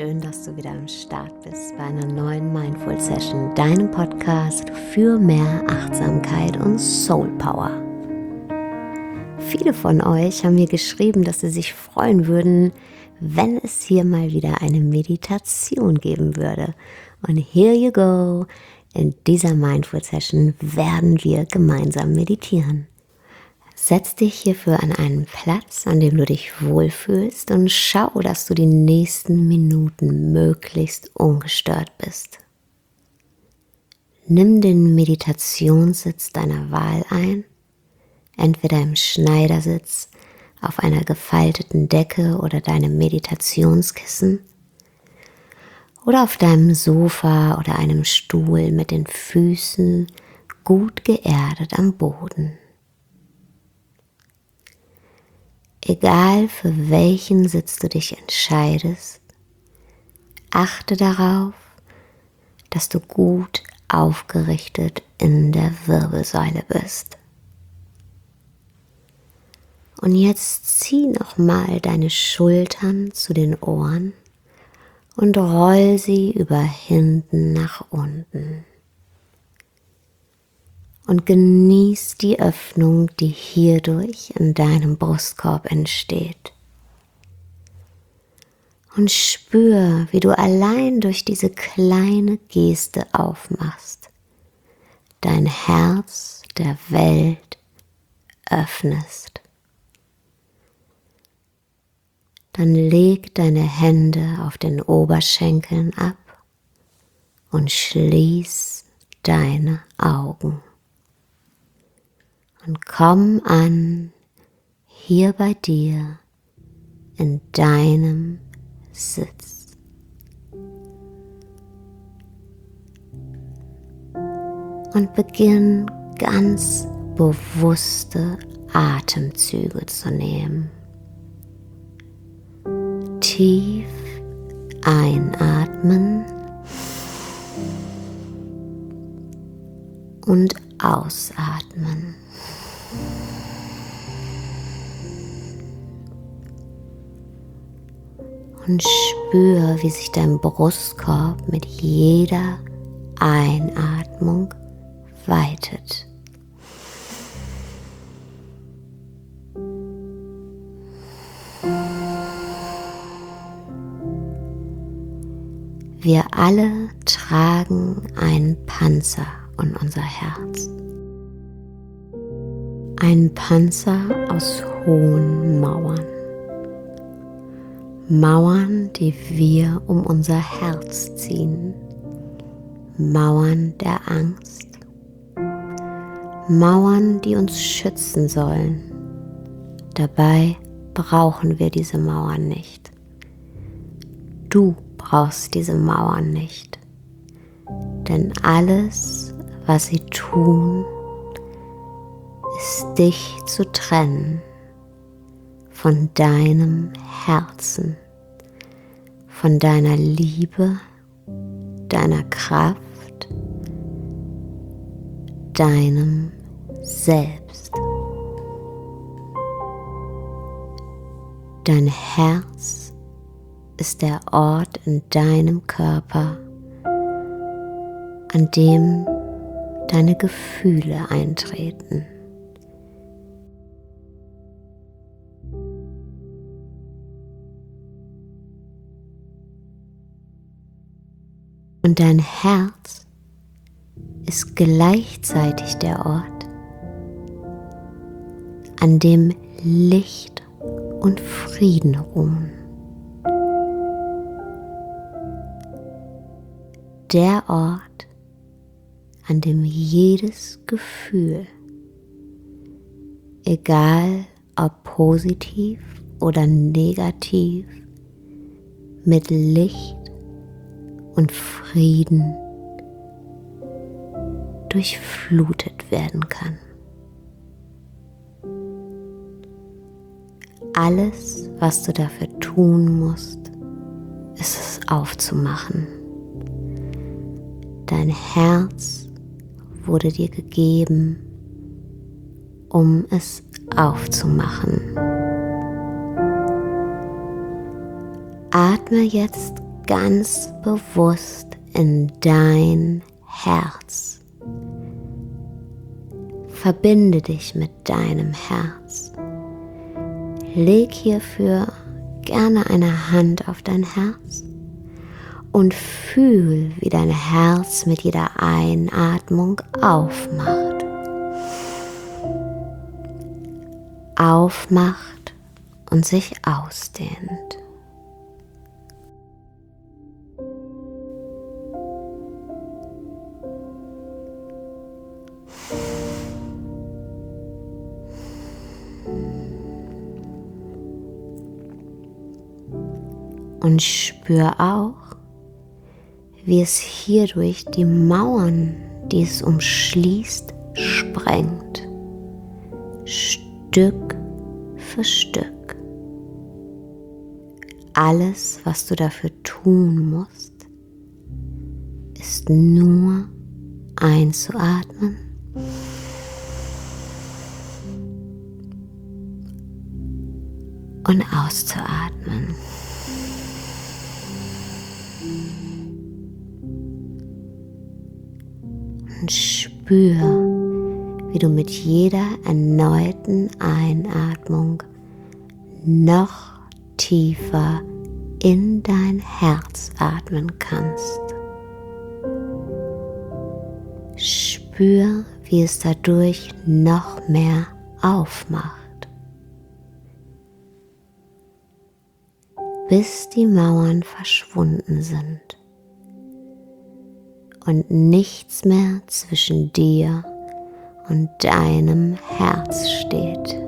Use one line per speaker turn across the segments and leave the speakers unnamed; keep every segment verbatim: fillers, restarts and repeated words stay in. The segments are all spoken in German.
schön, dass du wieder am Start bist bei einer neuen Mindful Session, deinem Podcast für mehr Achtsamkeit und Soul Power. Viele von euch haben mir geschrieben, dass sie sich freuen würden, wenn es hier mal wieder eine Meditation geben würde. Und here you go, in dieser Mindful Session werden wir gemeinsam meditieren. Setz dich hierfür an einen Platz, an dem du dich wohlfühlst und schau, dass du die nächsten Minuten möglichst ungestört bist. Nimm den Meditationssitz deiner Wahl ein, entweder im Schneidersitz, auf einer gefalteten Decke oder deinem Meditationskissen oder auf deinem Sofa oder einem Stuhl mit den Füßen gut geerdet am Boden. Egal für welchen Sitz du dich entscheidest, achte darauf, dass du gut aufgerichtet in der Wirbelsäule bist. Und jetzt zieh nochmal deine Schultern zu den Ohren und roll sie über hinten nach unten. Und genieß die Öffnung, die hierdurch in deinem Brustkorb entsteht. Und spür, wie du allein durch diese kleine Geste aufmachst, dein Herz der Welt öffnest. Dann leg deine Hände auf den Oberschenkeln ab und schließ deine Augen. Und komm an, hier bei dir, in deinem Sitz. Und beginn ganz bewusste Atemzüge zu nehmen. Tief einatmen und ausatmen. Und spür, wie sich dein Brustkorb mit jeder Einatmung weitet. Wir alle tragen einen Panzer um unser Herz. Ein Panzer aus hohen Mauern. Mauern, die wir um unser Herz ziehen. Mauern der Angst. Mauern, die uns schützen sollen. Dabei brauchen wir diese Mauern nicht. Du brauchst diese Mauern nicht. Denn alles, was sie tun, ist dich zu trennen von deinem Herzen, von deiner Liebe, deiner Kraft, deinem Selbst. Dein Herz ist der Ort in deinem Körper, an dem deine Gefühle eintreten. Und dein Herz ist gleichzeitig der Ort, an dem Licht und Frieden ruhen. Der Ort, an dem jedes Gefühl, egal ob positiv oder negativ, mit Licht und Frieden durchflutet werden kann. Alles, was du dafür tun musst, ist es aufzumachen. Dein Herz wurde dir gegeben, um es aufzumachen. Atme jetzt ganz bewusst in dein Herz. Verbinde dich mit deinem Herz. Leg hierfür gerne eine Hand auf dein Herz und fühl, wie dein Herz mit jeder Einatmung aufmacht. Aufmacht und sich ausdehnt. Und spür auch, wie es hierdurch die Mauern, die es umschließt, sprengt. Stück für Stück. Alles, was du dafür tun musst, ist nur einzuatmen und auszuatmen. Und spür, wie du mit jeder erneuten Einatmung noch tiefer in dein Herz atmen kannst. Spür, wie es dadurch noch mehr aufmacht, bis die Mauern verschwunden sind und nichts mehr zwischen dir und deinem Herz steht.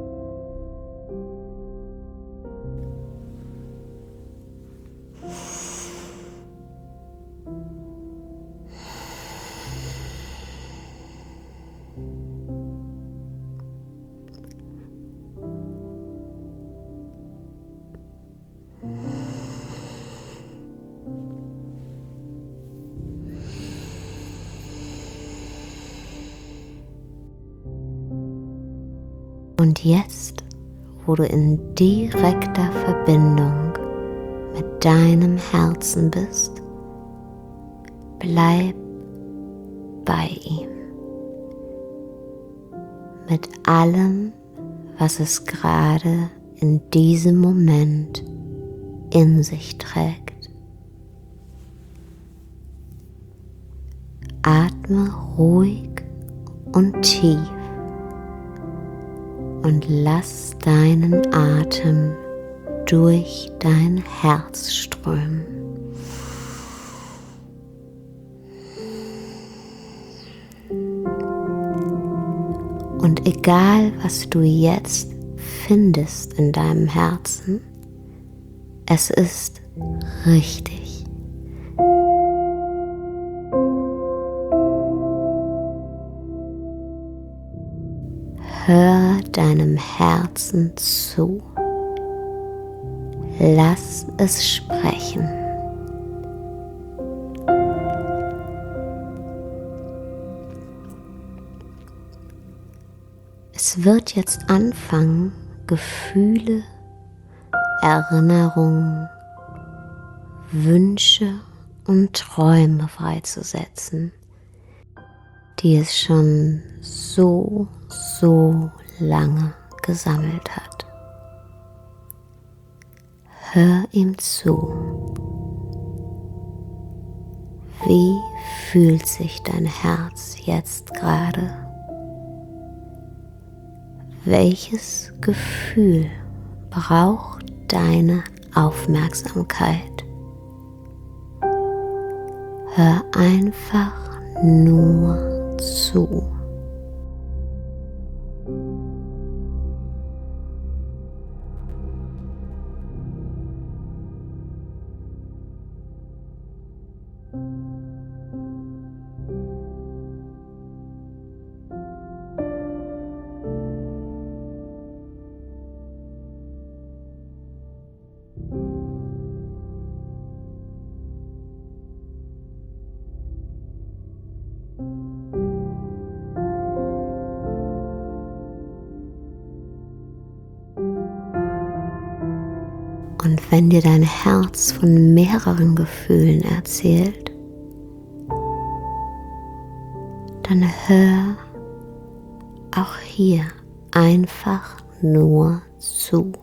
Und jetzt, wo du in direkter Verbindung mit deinem Herzen bist, bleib bei ihm. Mit allem, was es gerade in diesem Moment in sich trägt. Atme ruhig und tief. Und lass deinen Atem durch dein Herz strömen. Und egal, was du jetzt findest in deinem Herzen, es ist richtig. Hör deinem Herzen zu. Lass es sprechen. Es wird jetzt anfangen, Gefühle, Erinnerungen, Wünsche und Träume freizusetzen, die es schon so, so lange gesammelt hat. Hör ihm zu. Wie fühlt sich dein Herz jetzt gerade? Welches Gefühl braucht deine Aufmerksamkeit? Hör einfach nur zu. wenn dir dein Herz von mehreren Gefühlen erzählt, dann hör auch hier einfach nur zu.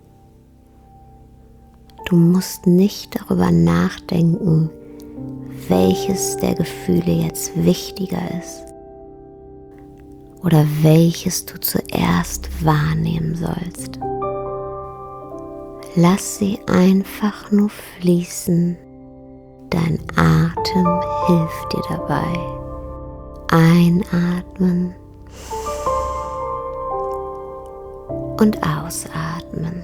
Du musst nicht darüber nachdenken, welches der Gefühle jetzt wichtiger ist oder welches du zuerst wahrnehmen sollst. Lass sie einfach nur fließen. Dein Atem hilft dir dabei. Einatmen und ausatmen.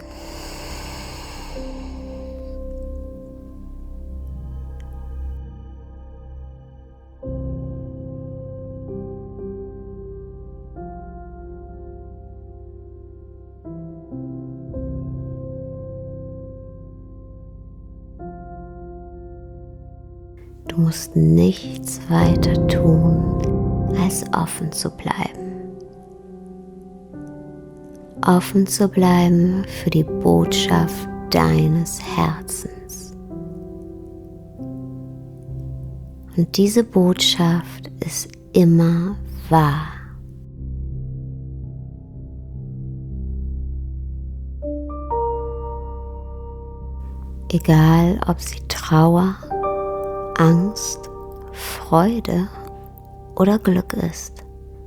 Du musst nichts weiter tun, als offen zu bleiben. Offen zu bleiben für die Botschaft deines Herzens. Und diese Botschaft ist immer wahr. Egal, ob sie Trauer, Angst, Freude oder Glück ist.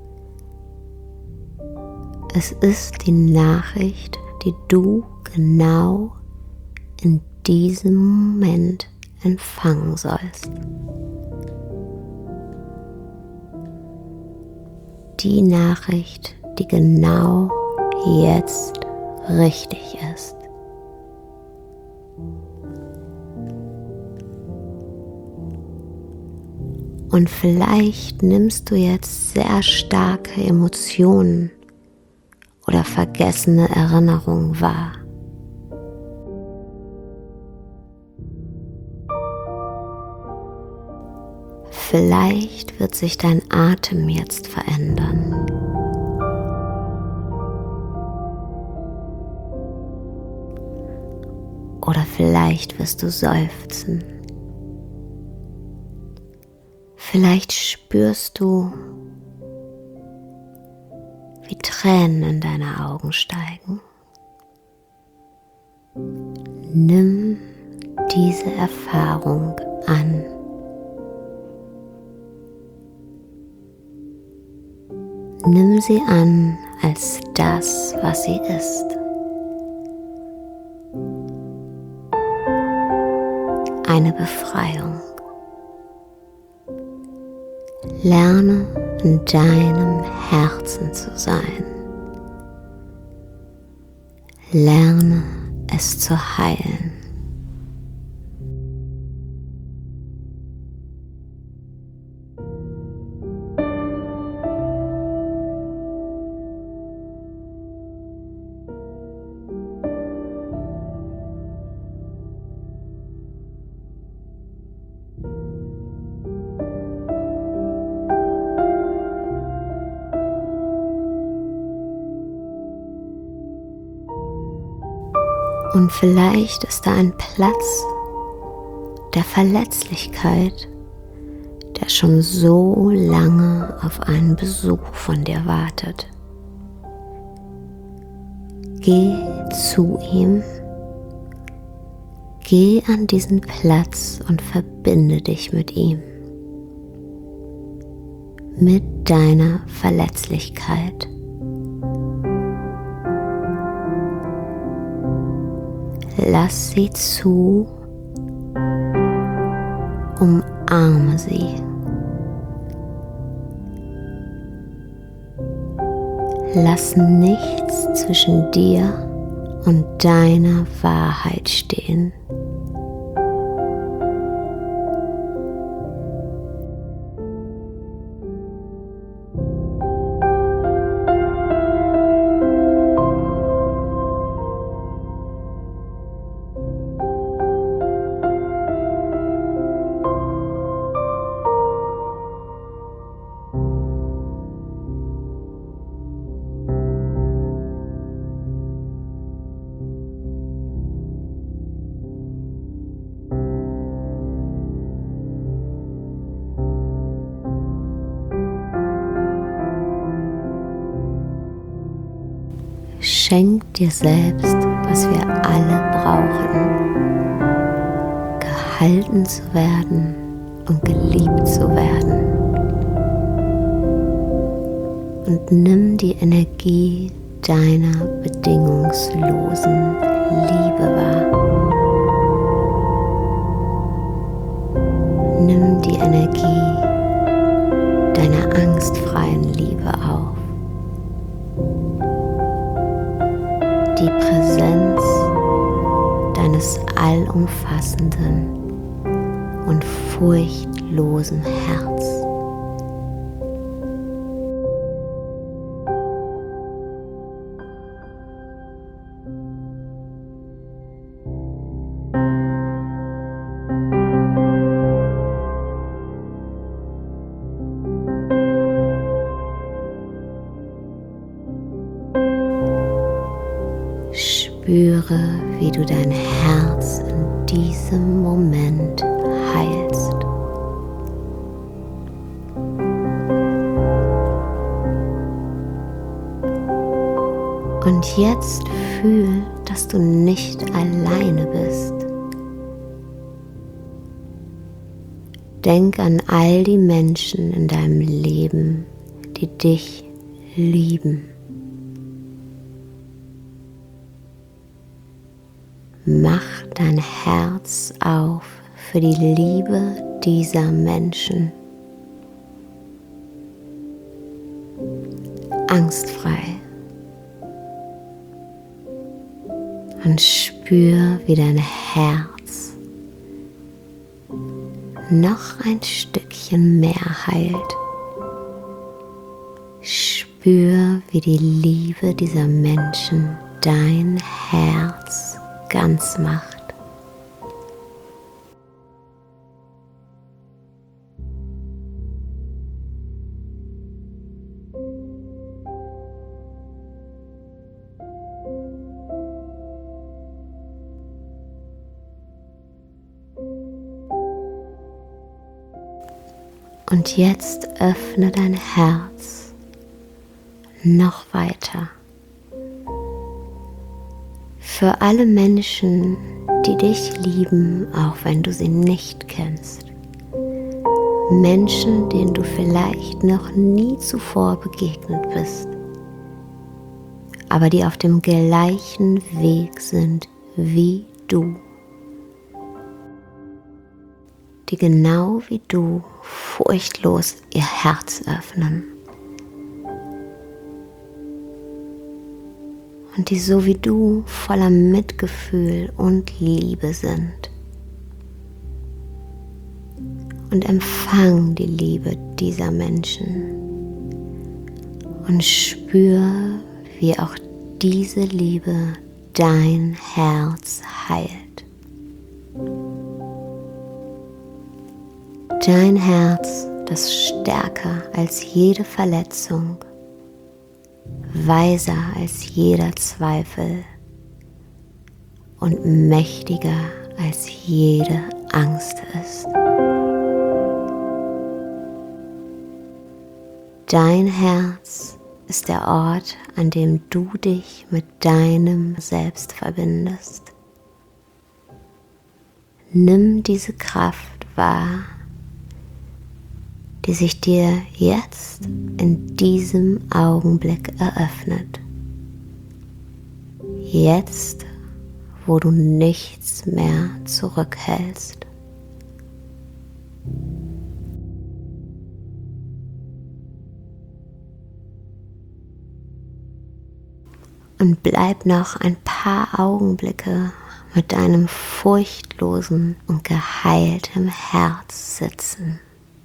Es ist die Nachricht, die du genau in diesem Moment empfangen sollst. Die Nachricht, die genau jetzt richtig ist. Und vielleicht nimmst du jetzt sehr starke Emotionen oder vergessene Erinnerungen wahr. Vielleicht wird sich dein Atem jetzt verändern. Oder vielleicht wirst du seufzen. Vielleicht spürst du, wie Tränen in deine Augen steigen. Nimm diese Erfahrung an. Nimm sie an als das, was sie ist. Eine Befreiung. Lerne in deinem Herzen zu sein. Lerne es zu heilen. Und vielleicht ist da ein Platz der Verletzlichkeit, der schon so lange auf einen Besuch von dir wartet. Geh zu ihm, geh an diesen Platz und verbinde dich mit ihm, mit deiner Verletzlichkeit. Lass sie zu, umarme sie. Lass nichts zwischen dir und deiner Wahrheit stehen. Schenk dir selbst, was wir alle brauchen, gehalten zu werden und geliebt zu werden. Und nimm die Energie deiner bedingungslosen Liebe wahr. Nimm die Energie deiner angstfreien Liebe auf. Die Präsenz deines allumfassenden und furchtlosen Herzens. Spüre, wie du dein Herz in diesem Moment heilst. Und jetzt fühl, dass du nicht alleine bist. Denk an all die Menschen in deinem Leben, die dich lieben. Mach dein Herz auf für die Liebe dieser Menschen. Angstfrei. Und spür, wie dein Herz noch ein Stückchen mehr heilt. Spür, wie die Liebe dieser Menschen dein Herz ganz macht. Und jetzt öffne dein Herz noch weiter. Für alle Menschen, die dich lieben, auch wenn du sie nicht kennst. Menschen, denen du vielleicht noch nie zuvor begegnet bist, aber die auf dem gleichen Weg sind wie du. Die genau wie du furchtlos ihr Herz öffnen. Und die so wie du voller Mitgefühl und Liebe sind. Und empfang die Liebe dieser Menschen. Und spür, wie auch diese Liebe dein Herz heilt. Dein Herz, das stärker als jede Verletzung, weiser als jeder Zweifel und mächtiger als jede Angst ist. Dein Herz ist der Ort, an dem du dich mit deinem Selbst verbindest. Nimm diese Kraft wahr, die sich dir jetzt in diesem Augenblick eröffnet. Jetzt, wo du nichts mehr zurückhältst. Und bleib noch ein paar Augenblicke mit deinem furchtlosen und geheilten Herz sitzen.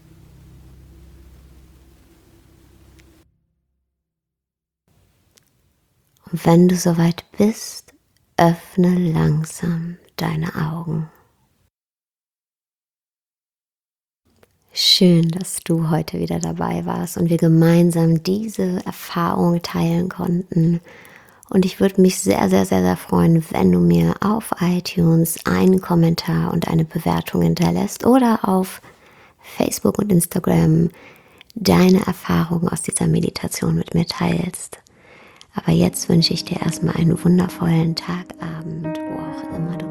Und wenn du soweit bist, öffne langsam deine Augen. Schön, dass du heute wieder dabei warst und wir gemeinsam diese Erfahrung teilen konnten. Und ich würde mich sehr, sehr, sehr, sehr freuen, wenn du mir auf iTunes einen Kommentar und eine Bewertung hinterlässt oder auf Facebook und Instagram deine Erfahrungen aus dieser Meditation mit mir teilst. Aber jetzt wünsche ich dir erstmal einen wundervollen Tag, Abend, wo auch immer du